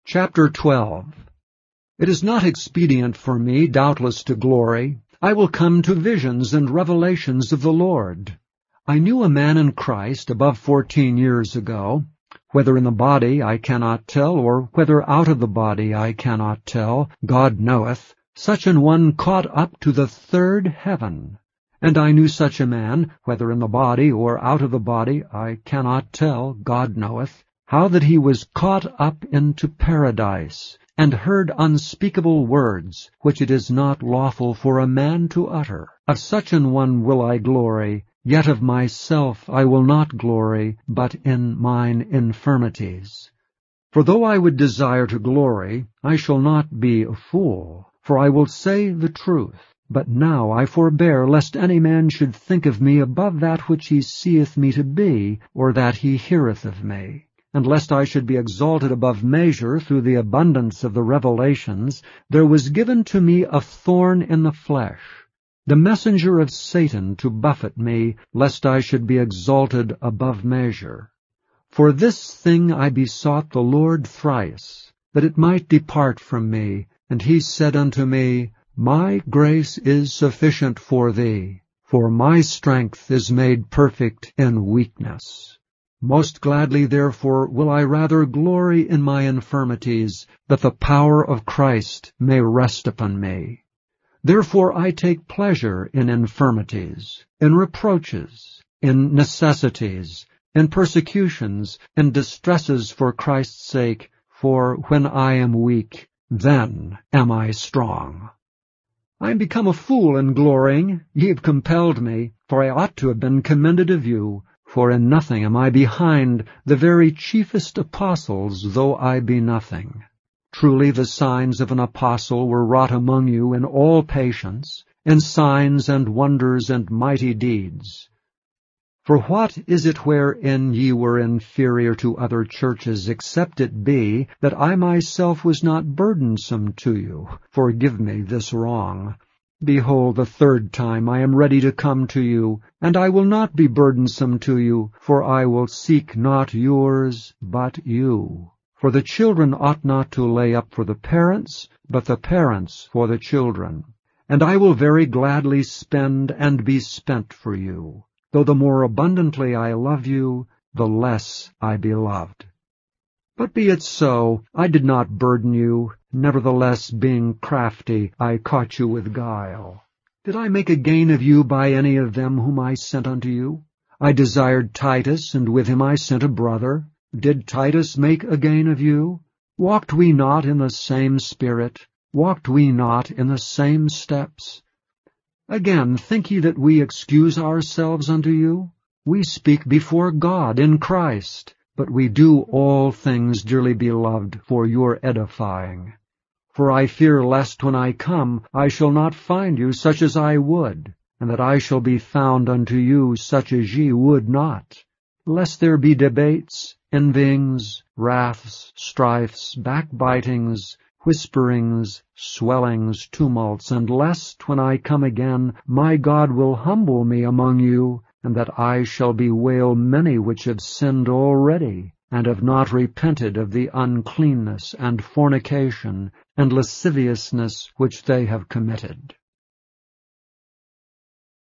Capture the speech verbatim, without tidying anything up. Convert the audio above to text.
Chapter twelve. It is not expedient for me, doubtless, to glory. I will come to visions and revelations of the Lord. I knew a man in Christ above fourteen years ago. Whether in the body I cannot tell, or whether out of the body I cannot tell, God knoweth, such an one caught up to the third heaven. And I knew such a man, whether in the body or out of the body I cannot tell, God knoweth, how that he was caught up into paradise, and heard unspeakable words, which it is not lawful for a man to utter. Of such an one will I glory, yet of myself I will not glory, but in mine infirmities. For though I would desire to glory, I shall not be a fool, for I will say the truth. But now I forbear, lest any man should think of me above that which he seeth me to be, or that he heareth of me. And lest I should be exalted above measure through the abundance of the revelations, there was given to me a thorn in the flesh, the messenger of Satan to buffet me, lest I should be exalted above measure. For this thing I besought the Lord thrice, that it might depart from me. And he said unto me, My grace is sufficient for thee, for my strength is made perfect in weakness. Most gladly therefore will I rather glory in my infirmities, that the power of Christ may rest upon me. Therefore I take pleasure in infirmities, in reproaches, in necessities, in persecutions, in distresses for Christ's sake, for when I am weak, then am I strong. I am become a fool in glorying. Ye have compelled me, for I ought to have been commended of you. For in nothing am I behind the very chiefest apostles, though I be nothing. Truly the signs of an apostle were wrought among you in all patience, in signs and wonders and mighty deeds. For what is it wherein ye were inferior to other churches, except it be that I myself was not burdensome to you? Forgive me this wrong. Behold, the third time I am ready to come to you, and I will not be burdensome to you, for I will seek not yours, but you. For the children ought not to lay up for the parents, but the parents for the children. And I will very gladly spend and be spent for you. Though the more abundantly I love you, the less I be loved. But be it so, I did not burden you. Nevertheless, being crafty, I caught you with guile. Did I make a gain of you by any of them whom I sent unto you? I desired Titus, and with him I sent a brother. Did Titus make a gain of you? Walked we not in the same spirit? Walked we not in the same steps? Again, think ye that we excuse ourselves unto you? We speak before God in Christ, but we do all things, dearly beloved, for your edifying. For I fear lest when I come I shall not find you such as I would, and that I shall be found unto you such as ye would not, lest there be debates, envyings, wraths, strifes, backbitings, whisperings, swellings, tumults, and lest, when I come again, my God will humble me among you, and that I shall bewail many which have sinned already, and have not repented of the uncleanness and fornication and lasciviousness which they have committed.